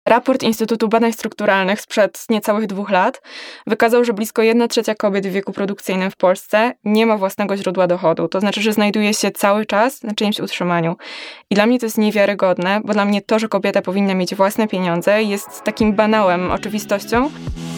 Raport Instytutu Badań Strukturalnych sprzed niecałych 2 lat wykazał, że blisko 1/3 kobiet w wieku produkcyjnym w Polsce nie ma własnego źródła dochodu. To znaczy, że znajduje się cały czas na czyimś utrzymaniu. I dla mnie to jest niewiarygodne, bo dla mnie to, że kobieta powinna mieć własne pieniądze, jest takim banałem, oczywistością.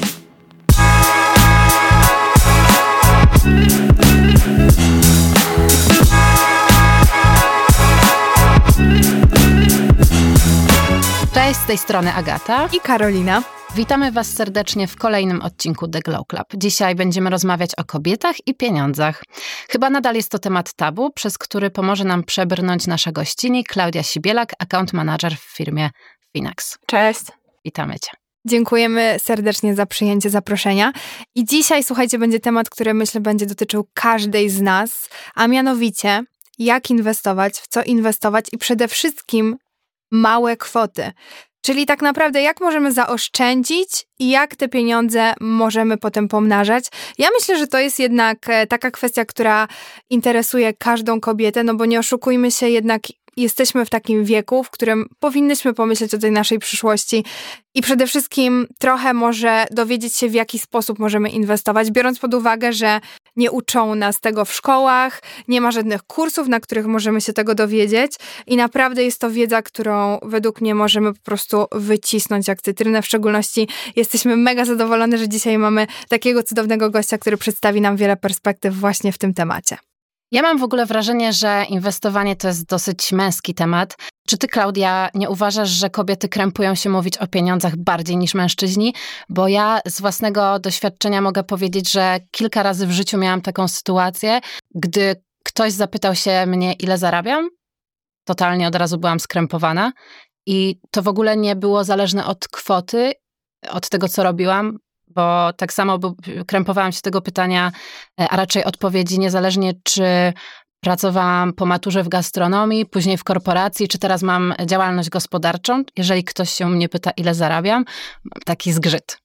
Cześć, z tej strony Agata i Karolina. Witamy Was serdecznie w kolejnym odcinku The Glow Club. Dzisiaj będziemy rozmawiać o kobietach i pieniądzach. Chyba nadal jest to temat tabu, przez który pomoże nam przebrnąć nasza gościni Klaudia Sibielak, account manager w firmie Finax. Cześć. Witamy Cię. Dziękujemy serdecznie za przyjęcie zaproszenia. I dzisiaj, słuchajcie, będzie temat, który myślę będzie dotyczył każdej z nas, a mianowicie jak inwestować, w co inwestować i przede wszystkim małe kwoty. Czyli tak naprawdę jak możemy zaoszczędzić i jak te pieniądze możemy potem pomnażać. Ja myślę, że to jest jednak taka kwestia, która interesuje każdą kobietę, no bo nie oszukujmy się, jednak jesteśmy w takim wieku, w którym powinnyśmy pomyśleć o tej naszej przyszłości i przede wszystkim trochę może dowiedzieć się, w jaki sposób możemy inwestować, biorąc pod uwagę, że nie uczą nas tego w szkołach, nie ma żadnych kursów, na których możemy się tego dowiedzieć i naprawdę jest to wiedza, którą według mnie możemy po prostu wycisnąć jak cytrynę. W szczególności jesteśmy mega zadowolone, że dzisiaj mamy takiego cudownego gościa, który przedstawi nam wiele perspektyw właśnie w tym temacie. Ja mam w ogóle wrażenie, że inwestowanie to jest dosyć męski temat. Czy ty, Klaudia, nie uważasz, że kobiety krępują się mówić o pieniądzach bardziej niż mężczyźni? Bo ja z własnego doświadczenia mogę powiedzieć, że kilka razy w życiu miałam taką sytuację, gdy ktoś zapytał się mnie, ile zarabiam, totalnie od razu byłam skrępowana i to w ogóle nie było zależne od kwoty, od tego, co robiłam, bo tak samo krępowałam się tego pytania, a raczej odpowiedzi, niezależnie czy pracowałam po maturze w gastronomii, później w korporacji, czy teraz mam działalność gospodarczą. Jeżeli ktoś się mnie pyta, ile zarabiam, mam taki zgrzyt.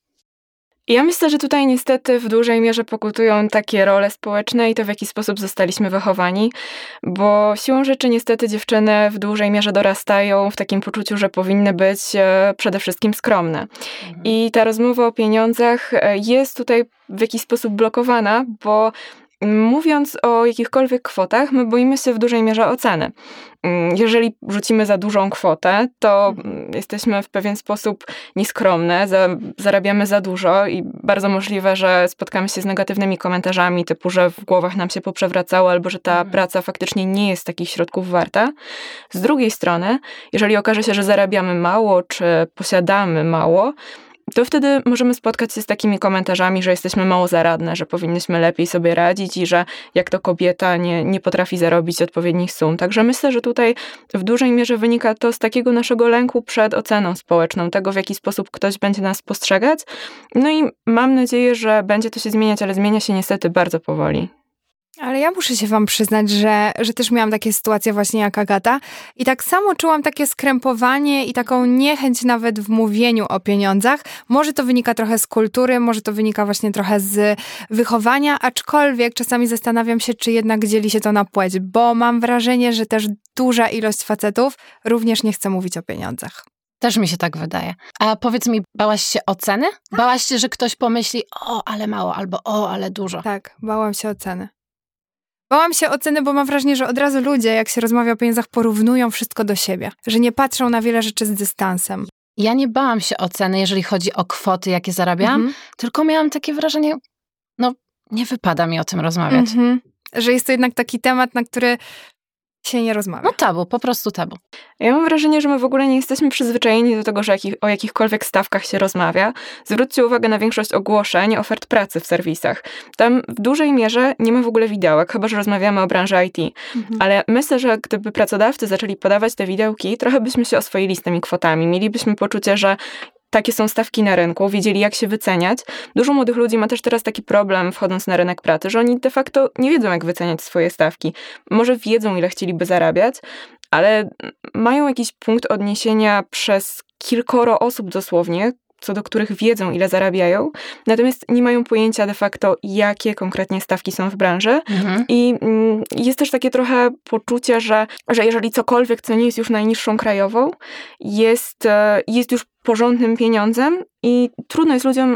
Ja myślę, że tutaj niestety w dużej mierze pokutują takie role społeczne i to, w jaki sposób zostaliśmy wychowani, bo siłą rzeczy niestety dziewczyny w dużej mierze dorastają w takim poczuciu, że powinny być przede wszystkim skromne. I ta rozmowa o pieniądzach jest tutaj w jakiś sposób blokowana, bo mówiąc o jakichkolwiek kwotach, my boimy się w dużej mierze oceny. Jeżeli rzucimy za dużą kwotę, to jesteśmy w pewien sposób nieskromne, zarabiamy za dużo i bardzo możliwe, że spotkamy się z negatywnymi komentarzami typu, że w głowach nam się poprzewracało albo że ta praca faktycznie nie jest takich środków warta. Z drugiej strony, jeżeli okaże się, że zarabiamy mało czy posiadamy mało, to wtedy możemy spotkać się z takimi komentarzami, że jesteśmy mało zaradne, że powinniśmy lepiej sobie radzić i że jak to kobieta nie potrafi zarobić odpowiednich sum. Także myślę, że tutaj w dużej mierze wynika to z takiego naszego lęku przed oceną społeczną, tego w jaki sposób ktoś będzie nas postrzegać. No i mam nadzieję, że będzie to się zmieniać, ale zmienia się niestety bardzo powoli. Ale ja muszę się wam przyznać, że też miałam takie sytuacje właśnie jak Agata i tak samo czułam takie skrępowanie i taką niechęć nawet w mówieniu o pieniądzach. Może to wynika trochę z kultury, może to wynika właśnie trochę z wychowania, aczkolwiek czasami zastanawiam się, czy jednak dzieli się to na płeć, bo mam wrażenie, że też duża ilość facetów również nie chce mówić o pieniądzach. Też mi się tak wydaje. A powiedz mi, bałaś się oceny? Bałaś się, że ktoś pomyśli, o, ale mało, albo o, ale dużo. Tak, bałam się oceny. Bałam się oceny, bo mam wrażenie, że od razu ludzie, jak się rozmawia o pieniądzach, porównują wszystko do siebie. Że nie patrzą na wiele rzeczy z dystansem. Ja nie bałam się oceny, jeżeli chodzi o kwoty, jakie zarabiam, tylko miałam takie wrażenie, no nie wypada mi o tym rozmawiać. Że jest to jednak taki temat, na który się nie rozmawia. No tabu, po prostu tabu. Ja mam wrażenie, że my w ogóle nie jesteśmy przyzwyczajeni do tego, że o jakichkolwiek stawkach się rozmawia. Zwróćcie uwagę na większość ogłoszeń, ofert pracy w serwisach. Tam w dużej mierze nie ma w ogóle widełek, chyba że rozmawiamy o branży IT. Ale myślę, że gdyby pracodawcy zaczęli podawać te widełki, trochę byśmy się oswoili z tymi kwotami. Mielibyśmy poczucie, że takie są stawki na rynku, wiedzieli jak się wyceniać. Dużo młodych ludzi ma też teraz taki problem wchodząc na rynek pracy, że oni de facto nie wiedzą jak wyceniać swoje stawki. Może wiedzą ile chcieliby zarabiać, ale mają jakiś punkt odniesienia przez kilkoro osób dosłownie, co do których wiedzą, ile zarabiają, natomiast nie mają pojęcia de facto, jakie konkretnie stawki są w branży. I jest też takie trochę poczucie, że jeżeli cokolwiek, co nie jest już najniższą krajową, jest już porządnym pieniądzem i trudno jest ludziom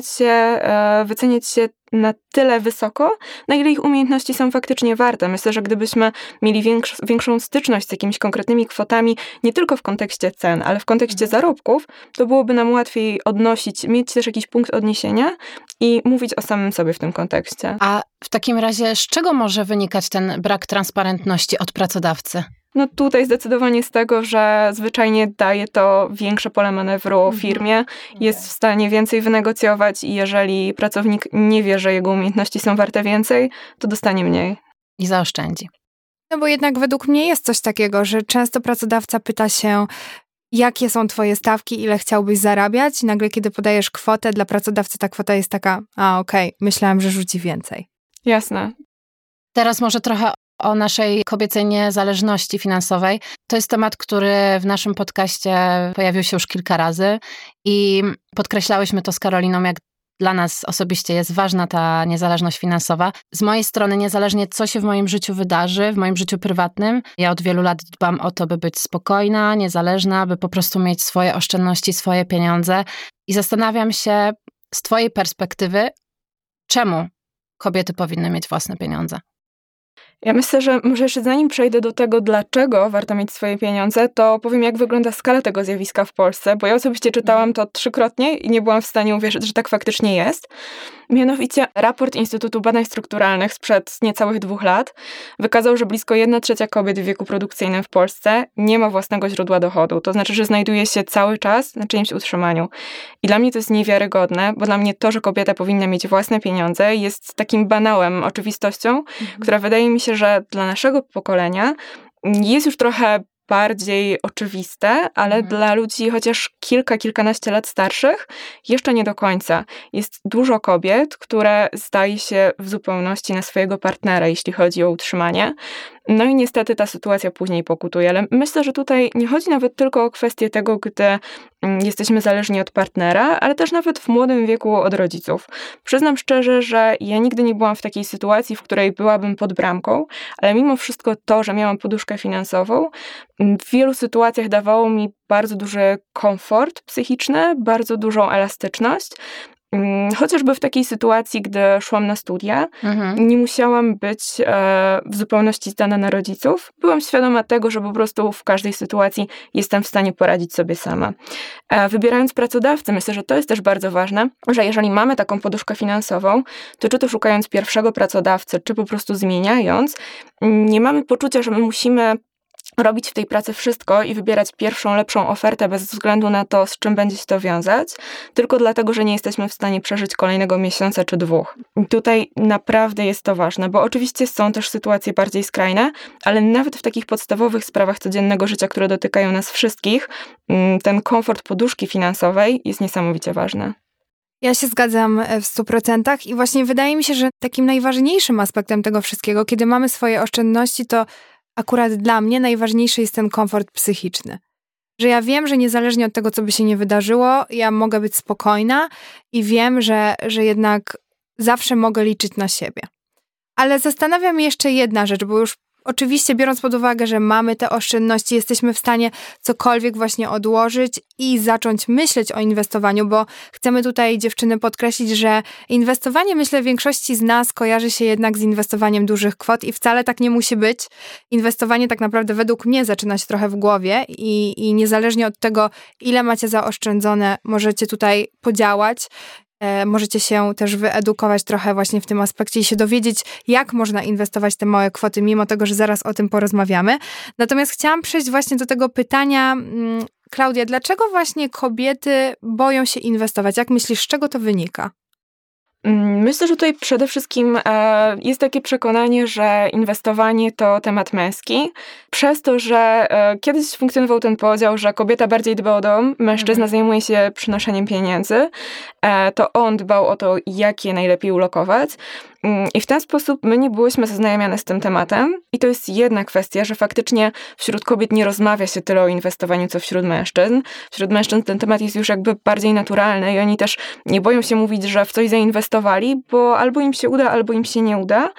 wyceniać się na tyle wysoko, na ile ich umiejętności są faktycznie warte. Myślę, że gdybyśmy mieli większą styczność z jakimiś konkretnymi kwotami, nie tylko w kontekście cen, ale w kontekście zarobków, to byłoby nam łatwiej mieć też jakiś punkt odniesienia i mówić o samym sobie w tym kontekście. A w takim razie z czego może wynikać ten brak transparentności od pracodawcy? No tutaj zdecydowanie z tego, że zwyczajnie daje to większe pole manewru firmie, jest w stanie więcej wynegocjować i jeżeli pracownik nie wie, że jego umiejętności są warte więcej, to dostanie mniej. I zaoszczędzi. No bo jednak według mnie jest coś takiego, że często pracodawca pyta się, jakie są twoje stawki, ile chciałbyś zarabiać i nagle kiedy podajesz kwotę, dla pracodawcy ta kwota jest taka, okej, myślałam, że rzuci więcej. Jasne. Teraz może trochę o naszej kobiecej niezależności finansowej. To jest temat, który w naszym podcaście pojawił się już kilka razy i podkreślałyśmy to z Karoliną, jak dla nas osobiście jest ważna ta niezależność finansowa. Z mojej strony, niezależnie co się w moim życiu wydarzy, w moim życiu prywatnym, ja od wielu lat dbam o to, by być spokojna, niezależna, by po prostu mieć swoje oszczędności, swoje pieniądze i zastanawiam się z twojej perspektywy, czemu kobiety powinny mieć własne pieniądze? Ja myślę, że może jeszcze zanim przejdę do tego, dlaczego warto mieć swoje pieniądze, to powiem, jak wygląda skala tego zjawiska w Polsce, bo ja osobiście czytałam to 3-krotnie i nie byłam w stanie uwierzyć, że tak faktycznie jest. Mianowicie raport Instytutu Badań Strukturalnych sprzed niecałych 2 lat wykazał, że blisko 1/3 kobiet w wieku produkcyjnym w Polsce nie ma własnego źródła dochodu. To znaczy, że znajduje się cały czas na czyimś utrzymaniu. I dla mnie to jest niewiarygodne, bo dla mnie to, że kobieta powinna mieć własne pieniądze, jest takim banałem, oczywistością, która wydaje mi się, że dla naszego pokolenia jest już trochę bardziej oczywiste, ale dla ludzi chociaż kilkanaście lat starszych jeszcze nie do końca. Jest dużo kobiet, które zdaje się w zupełności na swojego partnera, jeśli chodzi o utrzymanie. No i niestety ta sytuacja później pokutuje, ale myślę, że tutaj nie chodzi nawet tylko o kwestię tego, gdy jesteśmy zależni od partnera, ale też nawet w młodym wieku od rodziców. Przyznam szczerze, że ja nigdy nie byłam w takiej sytuacji, w której byłabym pod bramką, ale mimo wszystko to, że miałam poduszkę finansową, w wielu sytuacjach dawało mi bardzo duży komfort psychiczny, bardzo dużą elastyczność. Chociażby w takiej sytuacji, gdy szłam na studia, nie musiałam być w zupełności zdana na rodziców. Byłam świadoma tego, że po prostu w każdej sytuacji jestem w stanie poradzić sobie sama. Wybierając pracodawcę, myślę, że to jest też bardzo ważne, że jeżeli mamy taką poduszkę finansową, to czy to szukając pierwszego pracodawcy, czy po prostu zmieniając, nie mamy poczucia, że my musimy robić w tej pracy wszystko i wybierać pierwszą, lepszą ofertę bez względu na to, z czym będzie się to wiązać, tylko dlatego, że nie jesteśmy w stanie przeżyć kolejnego miesiąca czy 2. I tutaj naprawdę jest to ważne, bo oczywiście są też sytuacje bardziej skrajne, ale nawet w takich podstawowych sprawach codziennego życia, które dotykają nas wszystkich, ten komfort poduszki finansowej jest niesamowicie ważny. Ja się zgadzam w 100% i właśnie wydaje mi się, że takim najważniejszym aspektem tego wszystkiego, kiedy mamy swoje oszczędności, to akurat dla mnie najważniejszy jest ten komfort psychiczny. Że ja wiem, że niezależnie od tego, co by się nie wydarzyło, ja mogę być spokojna i wiem, że jednak zawsze mogę liczyć na siebie. Ale zastanawia mnie jeszcze jedna rzecz, bo już oczywiście biorąc pod uwagę, że mamy te oszczędności, jesteśmy w stanie cokolwiek właśnie odłożyć i zacząć myśleć o inwestowaniu, bo chcemy tutaj, dziewczyny, podkreślić, że inwestowanie, myślę, większości z nas kojarzy się jednak z inwestowaniem dużych kwot i wcale tak nie musi być. Inwestowanie tak naprawdę według mnie zaczyna się trochę w głowie i niezależnie od tego, ile macie zaoszczędzone, możecie tutaj podziałać. Możecie się też wyedukować trochę właśnie w tym aspekcie i się dowiedzieć, jak można inwestować te małe kwoty, mimo tego, że zaraz o tym porozmawiamy. Natomiast chciałam przejść właśnie do tego pytania, Klaudia, dlaczego właśnie kobiety boją się inwestować? Jak myślisz, z czego to wynika? Myślę, że tutaj przede wszystkim jest takie przekonanie, że inwestowanie to temat męski. Przez to, że kiedyś funkcjonował ten podział, że kobieta bardziej dba o dom, mężczyzna zajmuje się przynoszeniem pieniędzy, to on dbał o to, jak je najlepiej ulokować. I w ten sposób my nie byłyśmy zaznajamiane z tym tematem. I to jest jedna kwestia, że faktycznie wśród kobiet nie rozmawia się tyle o inwestowaniu, co wśród mężczyzn. Wśród mężczyzn ten temat jest już jakby bardziej naturalny i oni też nie boją się mówić, że w coś zainwestowali, bo albo im się uda, albo im się nie uda.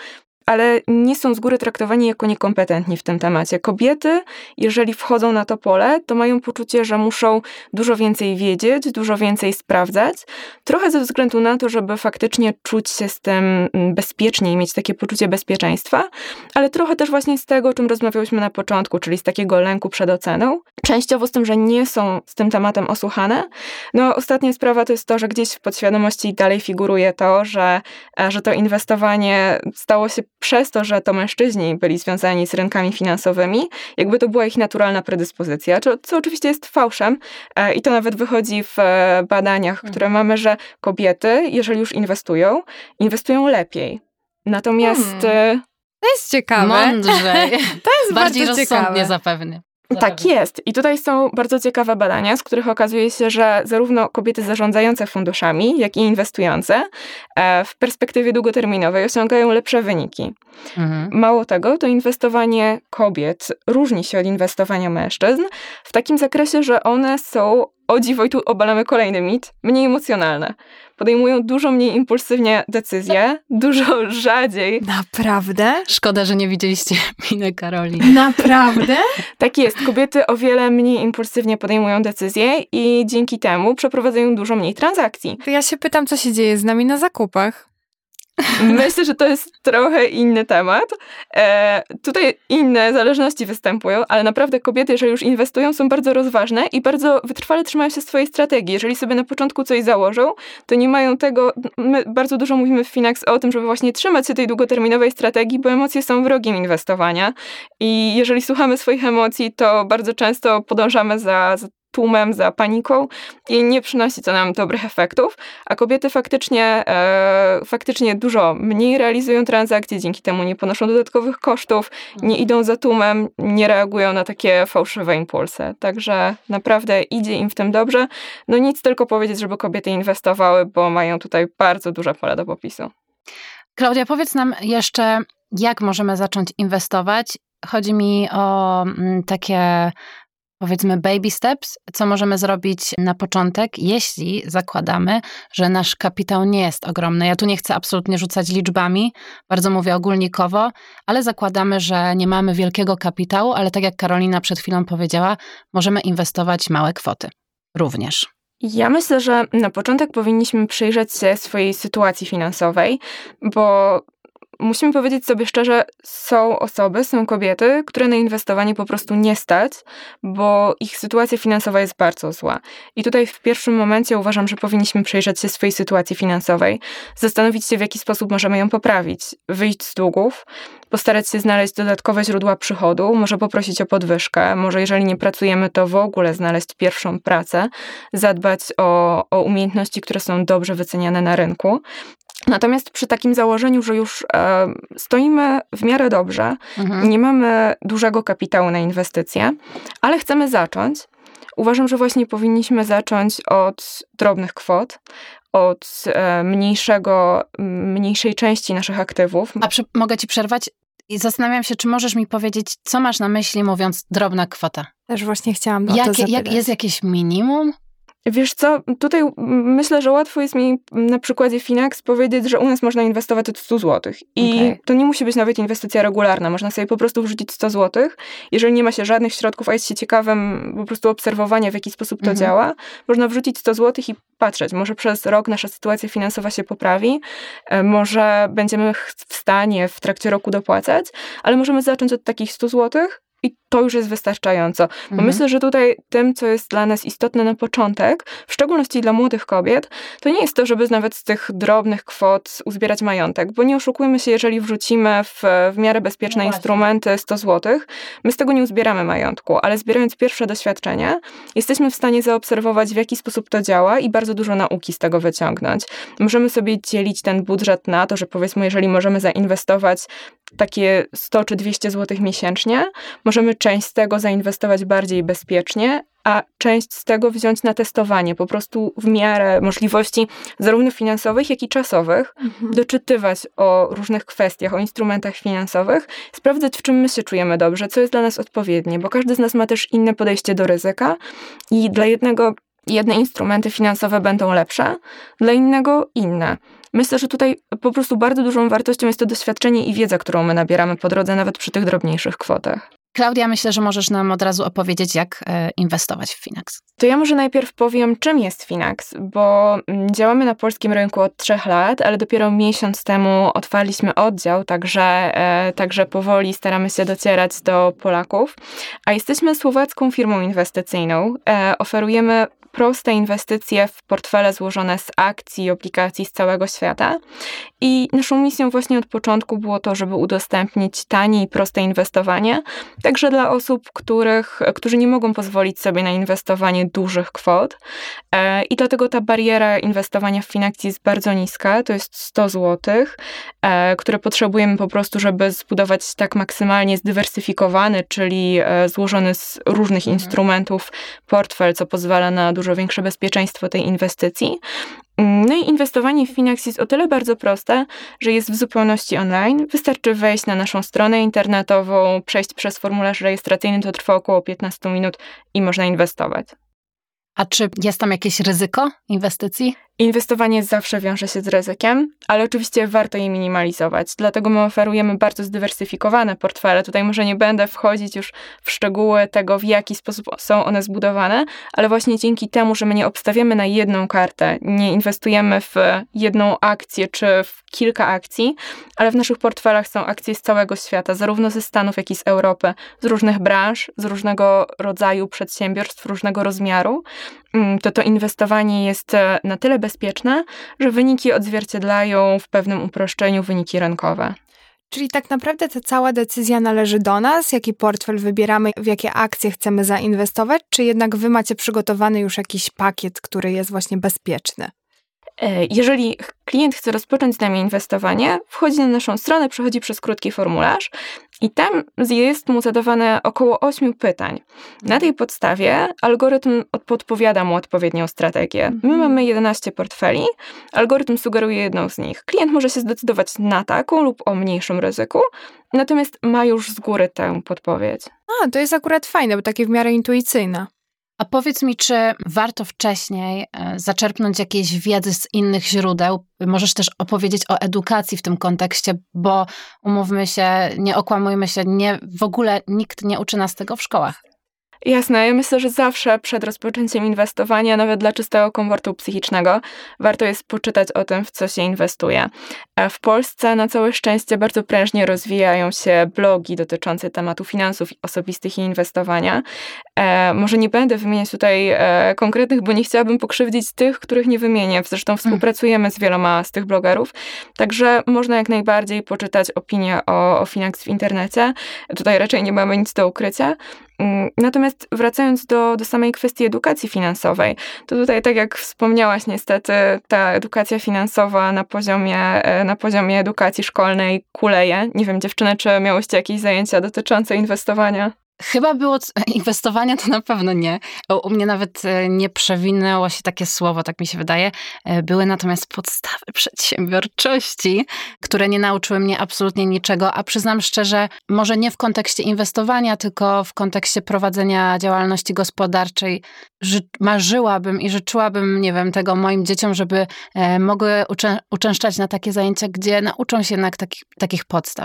ale nie są z góry traktowani jako niekompetentni w tym temacie. Kobiety, jeżeli wchodzą na to pole, to mają poczucie, że muszą dużo więcej wiedzieć, dużo więcej sprawdzać, trochę ze względu na to, żeby faktycznie czuć się z tym bezpiecznie i mieć takie poczucie bezpieczeństwa, ale trochę też właśnie z tego, o czym rozmawiałyśmy na początku, czyli z takiego lęku przed oceną. Częściowo z tym, że nie są z tym tematem osłuchane. No, ostatnia sprawa to jest to, że gdzieś w podświadomości dalej figuruje to, że to inwestowanie stało się przez to, że to mężczyźni byli związani z rynkami finansowymi, jakby to była ich naturalna predyspozycja, co oczywiście jest fałszem i to nawet wychodzi w badaniach, które mamy, że kobiety, jeżeli już inwestują lepiej. Natomiast... To jest ciekawe. Mądrzej. To jest bardziej bardzo rozsądnie ciekawe. zapewne. Tak jest. I tutaj są bardzo ciekawe badania, z których okazuje się, że zarówno kobiety zarządzające funduszami, jak i inwestujące w perspektywie długoterminowej osiągają lepsze wyniki. Mało tego, to inwestowanie kobiet różni się od inwestowania mężczyzn w takim zakresie, że one są, o dziwo, i tu obalamy kolejny mit, mniej emocjonalne. Podejmują dużo mniej impulsywnie decyzje, dużo rzadziej. Naprawdę? Szkoda, że nie widzieliście miny Karoli. Naprawdę? Tak jest. Kobiety o wiele mniej impulsywnie podejmują decyzje i dzięki temu przeprowadzają dużo mniej transakcji. To ja się pytam, co się dzieje z nami na zakupach. Myślę, że to jest trochę inny temat. Tutaj inne zależności występują, ale naprawdę kobiety, jeżeli już inwestują, są bardzo rozważne i bardzo wytrwale trzymają się swojej strategii. Jeżeli sobie na początku coś założą, to nie mają tego... My bardzo dużo mówimy w Finax o tym, żeby właśnie trzymać się tej długoterminowej strategii, bo emocje są wrogiem inwestowania i jeżeli słuchamy swoich emocji, to bardzo często podążamy za tłumem, za paniką i nie przynosi to nam dobrych efektów, a kobiety faktycznie dużo mniej realizują transakcje, dzięki temu nie ponoszą dodatkowych kosztów, nie idą za tłumem, nie reagują na takie fałszywe impulsy. Także naprawdę idzie im w tym dobrze. No nic tylko powiedzieć, żeby kobiety inwestowały, bo mają tutaj bardzo duże pole do popisu. Klaudia, powiedz nam jeszcze, jak możemy zacząć inwestować. Chodzi mi o takie, powiedzmy, baby steps, co możemy zrobić na początek, jeśli zakładamy, że nasz kapitał nie jest ogromny. Ja tu nie chcę absolutnie rzucać liczbami, bardzo mówię ogólnikowo, ale zakładamy, że nie mamy wielkiego kapitału, ale tak jak Karolina przed chwilą powiedziała, możemy inwestować małe kwoty również. Ja myślę, że na początek powinniśmy przyjrzeć się swojej sytuacji finansowej, bo musimy powiedzieć sobie szczerze, są kobiety, które na inwestowanie po prostu nie stać, bo ich sytuacja finansowa jest bardzo zła. I tutaj w pierwszym momencie uważam, że powinniśmy przyjrzeć się swojej sytuacji finansowej, zastanowić się, w jaki sposób możemy ją poprawić, wyjść z długów, postarać się znaleźć dodatkowe źródła przychodu, może poprosić o podwyżkę, może jeżeli nie pracujemy, to w ogóle znaleźć pierwszą pracę, zadbać o umiejętności, które są dobrze wyceniane na rynku. Natomiast przy takim założeniu, że już stoimy w miarę dobrze, nie mamy dużego kapitału na inwestycje, ale chcemy zacząć, uważam, że właśnie powinniśmy zacząć od drobnych kwot, od mniejszej części naszych aktywów. Mogę ci przerwać? I zastanawiam się, czy możesz mi powiedzieć, co masz na myśli, mówiąc drobna kwota? Też właśnie chciałam o to zapytać. Jest jakieś minimum? Wiesz co, tutaj myślę, że łatwo jest mi na przykładzie Finax powiedzieć, że u nas można inwestować od 100 zł. I to nie musi być nawet inwestycja regularna. Można sobie po prostu wrzucić 100 zł. Jeżeli nie ma się żadnych środków, a jest się ciekawym po prostu obserwowania, w jaki sposób to działa, można wrzucić 100 zł i patrzeć. Może przez rok nasza sytuacja finansowa się poprawi, może będziemy w stanie w trakcie roku dopłacać, ale możemy zacząć od takich 100 zł. I to już jest wystarczająco. Bo myślę, że tutaj tym, co jest dla nas istotne na początek, w szczególności dla młodych kobiet, to nie jest to, żeby nawet z tych drobnych kwot uzbierać majątek, bo nie oszukujmy się, jeżeli wrzucimy w miarę bezpieczne instrumenty 100 zł, my z tego nie uzbieramy majątku, ale zbierając pierwsze doświadczenie, jesteśmy w stanie zaobserwować, w jaki sposób to działa i bardzo dużo nauki z tego wyciągnąć. Możemy sobie dzielić ten budżet na to, że powiedzmy, jeżeli możemy zainwestować takie 100 czy 200 zł miesięcznie, możemy część z tego zainwestować bardziej bezpiecznie, a część z tego wziąć na testowanie, po prostu w miarę możliwości zarówno finansowych, jak i czasowych, doczytywać o różnych kwestiach, o instrumentach finansowych, sprawdzać, w czym my się czujemy dobrze, co jest dla nas odpowiednie, bo każdy z nas ma też inne podejście do ryzyka i dla jednego Jedne instrumenty finansowe będą lepsze, dla innego inne. Myślę, że tutaj po prostu bardzo dużą wartością jest to doświadczenie i wiedza, którą my nabieramy po drodze, nawet przy tych drobniejszych kwotach. Klaudia, myślę, że możesz nam od razu opowiedzieć, jak inwestować w Finax. To ja może najpierw powiem, czym jest Finax, bo działamy na polskim rynku od 3 lat, ale dopiero miesiąc temu otwarliśmy oddział, także powoli staramy się docierać do Polaków. A jesteśmy słowacką firmą inwestycyjną. Oferujemy proste inwestycje w portfele złożone z akcji i obligacji z całego świata. I naszą misją właśnie od początku było to, żeby udostępnić tanie i proste inwestowanie, także dla osób, którzy nie mogą pozwolić sobie na inwestowanie dużych kwot. I dlatego ta bariera inwestowania w Finaxie jest bardzo niska, to jest 100 zł, które potrzebujemy po prostu, żeby zbudować tak maksymalnie zdywersyfikowany, czyli złożony z różnych instrumentów portfel, co pozwala na dużo większe bezpieczeństwo tej inwestycji. No i inwestowanie w Finax jest o tyle bardzo proste, że jest w zupełności online. Wystarczy wejść na naszą stronę internetową, przejść przez formularz rejestracyjny, to trwa około 15 minut i można inwestować. A czy jest tam jakieś ryzyko inwestycji? Inwestowanie zawsze wiąże się z ryzykiem, ale oczywiście warto je minimalizować. Dlatego my oferujemy bardzo zdywersyfikowane portfele. Tutaj może nie będę wchodzić już w szczegóły tego, w jaki sposób są one zbudowane, ale właśnie dzięki temu, że my nie obstawiamy na jedną kartę, nie inwestujemy w jedną akcję czy w kilka akcji, ale w naszych portfelach są akcje z całego świata, zarówno ze Stanów, jak i z Europy, z różnych branż, z różnego rodzaju przedsiębiorstw, różnego rozmiaru. To inwestowanie jest na tyle bezpieczne, że wyniki odzwierciedlają w pewnym uproszczeniu wyniki rynkowe. Czyli tak naprawdę ta cała decyzja należy do nas, jaki portfel wybieramy, w jakie akcje chcemy zainwestować, czy jednak wy macie przygotowany już jakiś pakiet, który jest właśnie bezpieczny? Jeżeli klient chce rozpocząć z nami inwestowanie, wchodzi na naszą stronę, przechodzi przez krótki formularz i tam jest mu zadawane około 8 pytań. Na tej podstawie algorytm podpowiada mu odpowiednią strategię. My mamy 11 portfeli, algorytm sugeruje jedną z nich. Klient może się zdecydować na taką lub o mniejszym ryzyku, natomiast ma już z góry tę podpowiedź. To jest akurat fajne, bo takie w miarę intuicyjne. A powiedz mi, czy warto wcześniej zaczerpnąć jakiejś wiedzy z innych źródeł? Możesz też opowiedzieć o edukacji w tym kontekście, bo umówmy się, nie okłamujmy się, w ogóle nikt nie uczy nas tego w szkołach. Jasne, ja myślę, że zawsze przed rozpoczęciem inwestowania, nawet dla czystego komfortu psychicznego, warto jest poczytać o tym, w co się inwestuje. W Polsce na całe szczęście bardzo prężnie rozwijają się blogi dotyczące tematu finansów osobistych i inwestowania. Może nie będę wymieniać tutaj konkretnych, bo nie chciałabym pokrzywdzić tych, których nie wymienię. Zresztą współpracujemy z wieloma z tych blogerów, także można jak najbardziej poczytać opinie o Finax w internecie. Tutaj raczej nie mamy nic do ukrycia. Natomiast wracając do samej kwestii edukacji finansowej, to tutaj, tak jak wspomniałaś, niestety ta edukacja finansowa na poziomie edukacji szkolnej kuleje. Nie wiem, dziewczyny, czy miałyście jakieś zajęcia dotyczące inwestowania? Chyba było inwestowania, to na pewno nie. U mnie nawet nie przewinęło się takie słowo, tak mi się wydaje. Były natomiast podstawy przedsiębiorczości, które nie nauczyły mnie absolutnie niczego, a przyznam szczerze, może nie w kontekście inwestowania, tylko w kontekście prowadzenia działalności gospodarczej. Marzyłabym i życzyłabym, nie wiem, tego moim dzieciom, żeby mogły uczęszczać na takie zajęcia, gdzie nauczą się jednak takich podstaw.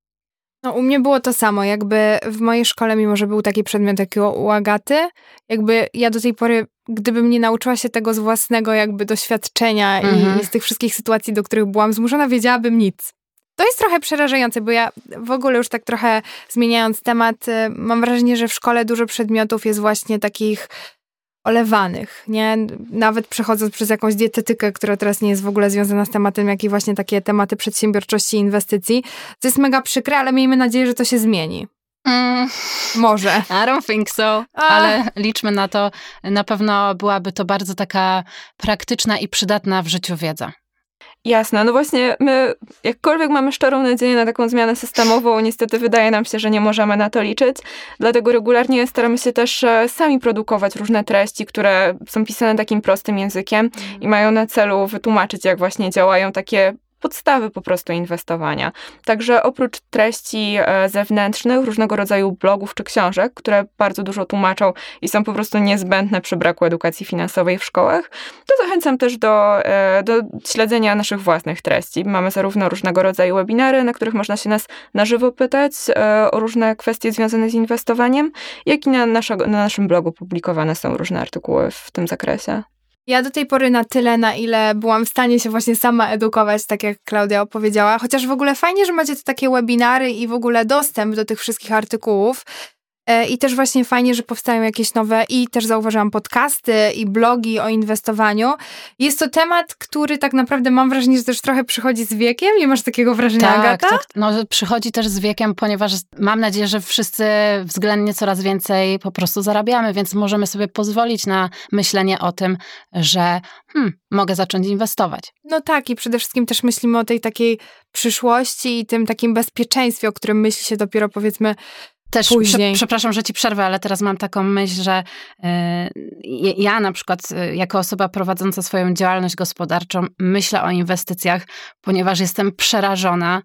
U mnie było to samo, jakby w mojej szkole, mimo że był taki przedmiot jak u Agaty, jakby ja do tej pory, gdybym nie nauczyła się tego z własnego jakby doświadczenia i z tych wszystkich sytuacji, do których byłam zmuszona, wiedziałabym nic. To jest trochę przerażające, bo ja w ogóle już tak trochę zmieniając temat, mam wrażenie, że w szkole dużo przedmiotów jest właśnie takich olewanych, nie? Nawet przechodząc przez jakąś dietetykę, która teraz nie jest w ogóle związana z tematem, jak i właśnie takie tematy przedsiębiorczości i inwestycji. To jest mega przykre, ale miejmy nadzieję, że to się zmieni. Może. I don't think so, ale liczmy na to. Na pewno byłaby to bardzo taka praktyczna i przydatna w życiu wiedza. Jasne, no właśnie my jakkolwiek mamy szczerą nadzieję na taką zmianę systemową, niestety wydaje nam się, że nie możemy na to liczyć, dlatego regularnie staramy się też sami produkować różne treści, które są pisane takim prostym językiem i mają na celu wytłumaczyć, jak właśnie działają takie podstawy po prostu inwestowania. Także oprócz treści zewnętrznych, różnego rodzaju blogów czy książek, które bardzo dużo tłumaczą i są po prostu niezbędne przy braku edukacji finansowej w szkołach, to zachęcam też do śledzenia naszych własnych treści. Mamy zarówno różnego rodzaju webinary, na których można się nas na żywo pytać o różne kwestie związane z inwestowaniem, jak i na naszym blogu publikowane są różne artykuły w tym zakresie. Ja do tej pory na tyle, na ile byłam w stanie się właśnie sama edukować, tak jak Klaudia opowiedziała. Chociaż w ogóle fajnie, że macie takie webinary i w ogóle dostęp do tych wszystkich artykułów. I też właśnie fajnie, że powstają jakieś nowe i też zauważyłam podcasty i blogi o inwestowaniu. Jest to temat, który tak naprawdę mam wrażenie, że też trochę przychodzi z wiekiem. Nie masz takiego wrażenia, Agata? Tak. No, przychodzi też z wiekiem, ponieważ mam nadzieję, że wszyscy względnie coraz więcej po prostu zarabiamy, więc możemy sobie pozwolić na myślenie o tym, że mogę zacząć inwestować. No tak, i przede wszystkim też myślimy o tej takiej przyszłości i tym takim bezpieczeństwie, o którym myśli się dopiero powiedzmy też później. Przepraszam, że ci przerwę, ale teraz mam taką myśl, że ja na przykład jako osoba prowadząca swoją działalność gospodarczą myślę o inwestycjach, ponieważ jestem przerażona.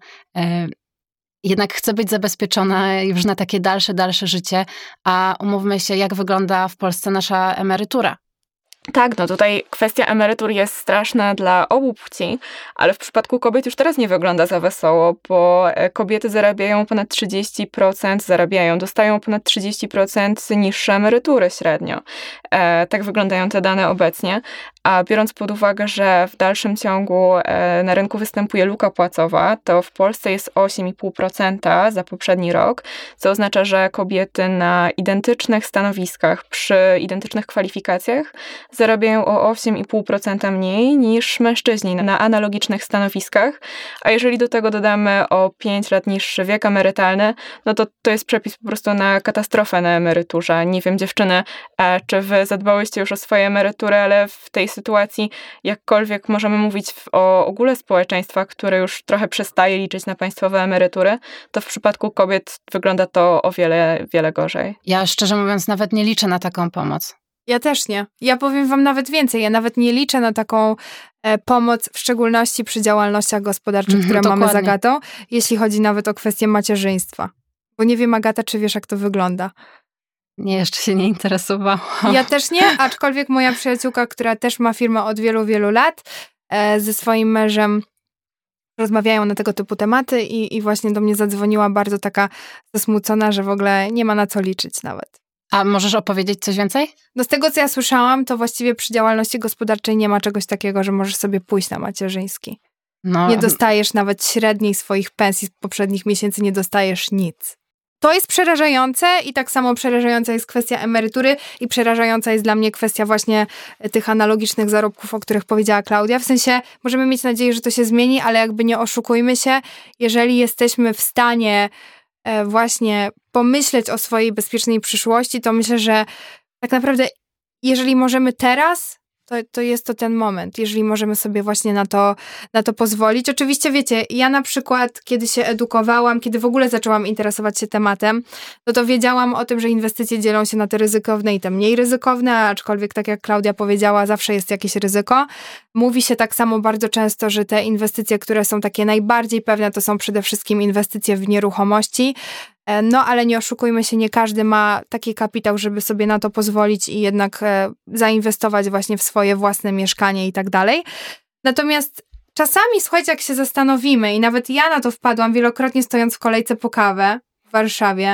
Jednak chcę być zabezpieczona już na takie dalsze życie, a umówmy się, jak wygląda w Polsce nasza emerytura. Tak, no tutaj kwestia emerytur jest straszna dla obu płci, ale w przypadku kobiet już teraz nie wygląda za wesoło, bo kobiety zarabiają ponad 30%, dostają ponad 30% niższe emerytury średnio. Tak wyglądają te dane obecnie. A biorąc pod uwagę, że w dalszym ciągu na rynku występuje luka płacowa, to w Polsce jest 8,5% za poprzedni rok, co oznacza, że kobiety na identycznych stanowiskach, przy identycznych kwalifikacjach zarabiają o 8,5% mniej niż mężczyźni na analogicznych stanowiskach, a jeżeli do tego dodamy o 5 lat niższy wiek emerytalny, no to jest przepis po prostu na katastrofę na emeryturze. Nie wiem, dziewczyny, czy wy zadbałyście już o swoje emerytury, ale w tej sytuacji jakkolwiek możemy mówić o ogóle społeczeństwa, które już trochę przestaje liczyć na państwowe emerytury, to w przypadku kobiet wygląda to o wiele, wiele gorzej. Ja szczerze mówiąc nawet nie liczę na taką pomoc. Ja też nie. Ja powiem wam nawet więcej. Ja nawet nie liczę na taką pomoc, w szczególności przy działalnościach gospodarczych, które mamy z Agatą, jeśli chodzi nawet o kwestię macierzyństwa. Bo nie wiem, Agata, czy wiesz, jak to wygląda. Nie, jeszcze się nie interesowałam. Ja też nie, aczkolwiek moja przyjaciółka, która też ma firmę od wielu, wielu lat, ze swoim mężem rozmawiają na tego typu tematy i właśnie do mnie zadzwoniła bardzo taka zasmucona, że w ogóle nie ma na co liczyć nawet. A możesz opowiedzieć coś więcej? No z tego, co ja słyszałam, to właściwie przy działalności gospodarczej nie ma czegoś takiego, że możesz sobie pójść na macierzyński. No. Nie dostajesz nawet średniej swoich pensji z poprzednich miesięcy, nie dostajesz nic. To jest przerażające i tak samo przerażająca jest kwestia emerytury i przerażająca jest dla mnie kwestia właśnie tych analogicznych zarobków, o których powiedziała Klaudia. W sensie możemy mieć nadzieję, że to się zmieni, ale jakby nie oszukujmy się, jeżeli jesteśmy w stanie właśnie pomyśleć o swojej bezpiecznej przyszłości, to myślę, że tak naprawdę jeżeli możemy teraz, to jest to ten moment, jeżeli możemy sobie właśnie na to pozwolić. Oczywiście wiecie, ja na przykład, kiedy się edukowałam, kiedy w ogóle zaczęłam interesować się tematem, to wiedziałam o tym, że inwestycje dzielą się na te ryzykowne i te mniej ryzykowne, aczkolwiek tak jak Klaudia powiedziała, zawsze jest jakieś ryzyko. Mówi się tak samo bardzo często, że te inwestycje, które są takie najbardziej pewne, to są przede wszystkim inwestycje w nieruchomości. No, ale nie oszukujmy się, nie każdy ma taki kapitał, żeby sobie na to pozwolić i jednak zainwestować właśnie w swoje własne mieszkanie i tak dalej. Natomiast czasami, słuchajcie, jak się zastanowimy i nawet ja na to wpadłam wielokrotnie stojąc w kolejce po kawę w Warszawie.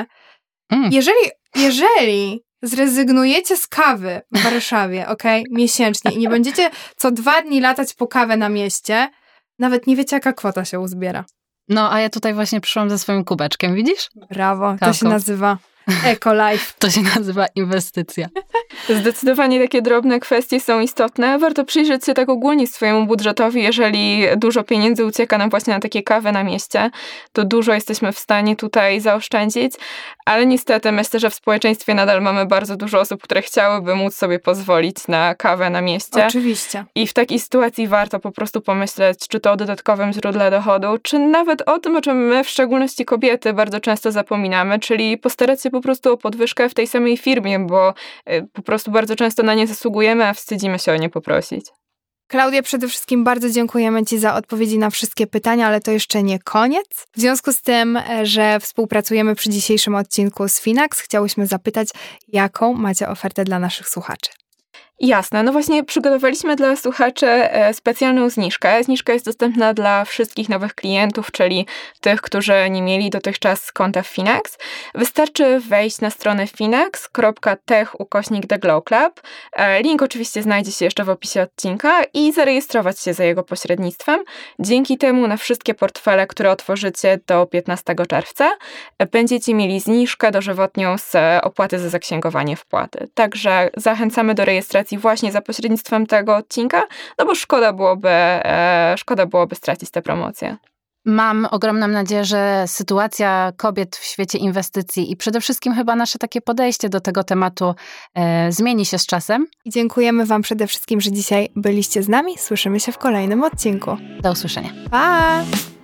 Jeżeli zrezygnujecie z kawy w Warszawie, miesięcznie i nie będziecie co 2 dni latać po kawę na mieście, nawet nie wiecie, jaka kwota się uzbiera. No, a ja tutaj właśnie przyszłam ze swoim kubeczkiem, widzisz? Brawo, to się nazywa Eco-Life. To się nazywa inwestycja. Zdecydowanie takie drobne kwestie są istotne. Warto przyjrzeć się tak ogólnie swojemu budżetowi. Jeżeli dużo pieniędzy ucieka nam właśnie na takie kawy na mieście, to dużo jesteśmy w stanie tutaj zaoszczędzić, ale niestety myślę, że w społeczeństwie nadal mamy bardzo dużo osób, które chciałyby móc sobie pozwolić na kawę na mieście. Oczywiście. I w takiej sytuacji warto po prostu pomyśleć, czy to o dodatkowym źródle dochodu, czy nawet o tym, o czym my, w szczególności kobiety, bardzo często zapominamy, czyli postarać się po prostu o podwyżkę w tej samej firmie, bo po prostu bardzo często na nie zasługujemy, a wstydzimy się o nie poprosić. Klaudia, przede wszystkim bardzo dziękujemy Ci za odpowiedzi na wszystkie pytania, ale to jeszcze nie koniec. W związku z tym, że współpracujemy przy dzisiejszym odcinku z Finax, chciałyśmy zapytać, jaką macie ofertę dla naszych słuchaczy? Jasne, no właśnie przygotowaliśmy dla słuchaczy specjalną zniżkę. Zniżka jest dostępna dla wszystkich nowych klientów, czyli tych, którzy nie mieli dotychczas konta w Finax. Wystarczy wejść na stronę finax.tech/The Glow Club. Link oczywiście znajdzie się jeszcze w opisie odcinka i zarejestrować się za jego pośrednictwem. Dzięki temu na wszystkie portfele, które otworzycie do 15 czerwca, będziecie mieli zniżkę dożywotnią z opłaty za zaksięgowanie wpłaty. Także zachęcamy do rejestracji właśnie za pośrednictwem tego odcinka, no bo szkoda byłoby stracić tę promocję. Mam ogromną nadzieję, że sytuacja kobiet w świecie inwestycji i przede wszystkim chyba nasze takie podejście do tego tematu zmieni się z czasem. I dziękujemy Wam przede wszystkim, że dzisiaj byliście z nami. Słyszymy się w kolejnym odcinku. Do usłyszenia. Pa!